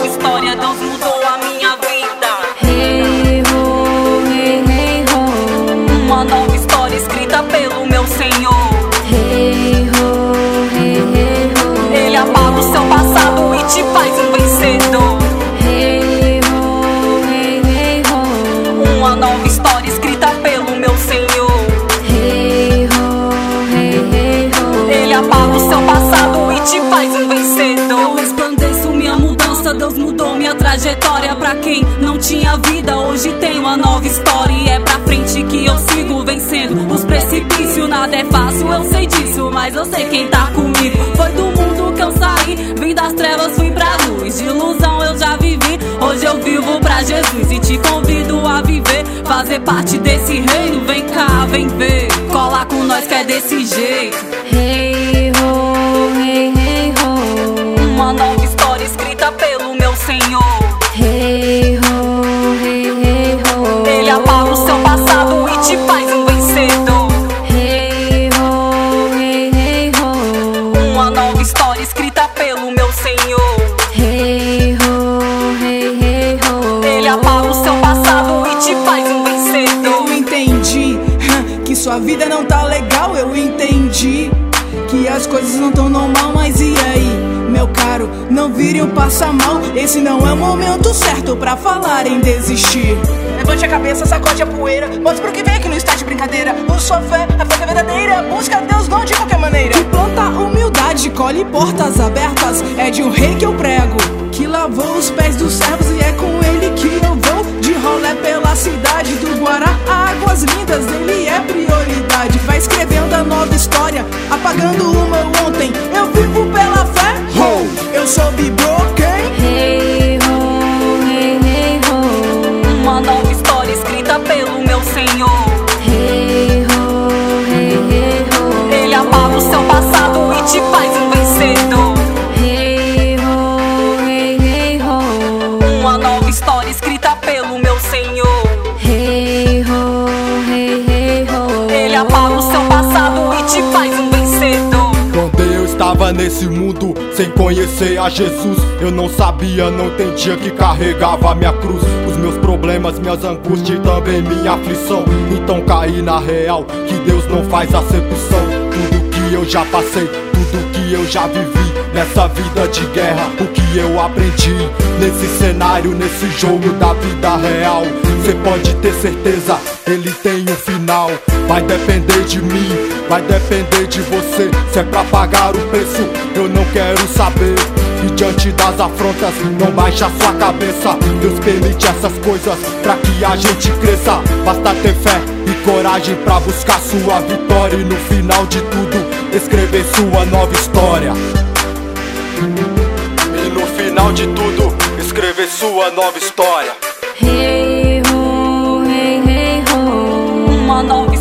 nova história, Deus mudou a minha vida. Hey ho, hey hey ho. Uma nova história escrita pelo meu Senhor. Hey ho, hey hey ho. Ele apaga o seu passado e te faz um vencedor. Hey ho, hey hey ho. Uma nova história escrita pelo meu Senhor. Hey ho, hey hey ho. Ele apaga o seu passado e te faz um vencedor. Eu resplandeço minha mudança, Deus mudou minha trajetória. Pra quem não tinha vida, hoje tem uma nova história. E é pra frente que eu sigo vencendo os precipícios. Nada é fácil, eu sei disso, mas eu sei quem tá comigo. Foi do mundo que eu saí, vim das trevas, fui pra luz. De ilusão eu já vivi, hoje eu vivo pra Jesus. E te convido a viver, fazer parte desse reino. Vem cá, vem ver, cola com nós que é desse jeito. Hey ho, hey hey ho. Uma nova história escrita pelo meu Senhor. Hey ho, hey hey ho. Ele apaga o seu passado e te faz um vencedor. Hey ho, hey hey ho. Uma nova história escrita pelo meu Senhor. Hey ho, hey hey ho. Ele apaga o seu passado e te faz um vencedor. Eu entendi que sua vida não tá legal. Eu entendi que as coisas não tão normal. Mas e aí, meu caro, não vire um passa mal. Esse não é o momento certo pra falar em desistir. Levante a cabeça, sacode a poeira, mostre pro que vem que não está de brincadeira. Use sua fé, a fé que é verdadeira. Busca Deus não de qualquer maneira. Que planta humildade, colhe portas abertas. É de um rei que eu prego, que lavou os pés dos servos. E é com ele que eu vou de rolé pela cidade do Guará. Águas lindas, ele é prioridade. Vai escrevendo a nova história, apagando o meu ontem. Eu vivo pela fé, eu sou broken. Hey ho, hey hey ho. Uma nova história escrita pelo meu Senhor. Hey ho, hey hey ho. Ele apaga o seu passado e te faz um vencedor. Hey ho, hey hey ho. Uma nova história escrita pelo meu Senhor. Hey ho, hey hey ho. Ele apaga o seu passado e te faz um vencedor. Quando eu estava nesse mundo sem conhecer a Jesus, eu não sabia, não entendia que carregava a minha cruz. Os meus problemas, minhas angústias e também minha aflição. Então caí na real que Deus não faz acepção. Tudo que eu já passei, tudo que eu já vivi nessa vida de guerra, o que eu aprendi nesse cenário, nesse jogo da vida real. Cê pode ter certeza, ele tem um final. Vai depender de mim, vai depender de você. Se é pra pagar o preço, eu não quero saber. E diante das afrontas, não baixa sua cabeça. Deus permite essas coisas pra que a gente cresça. Basta ter fé e coragem pra buscar sua vitória. E no final de tudo, escrever sua nova história. E no final de tudo, escrever sua nova história. Hey ho, hey hey ho. Uma nova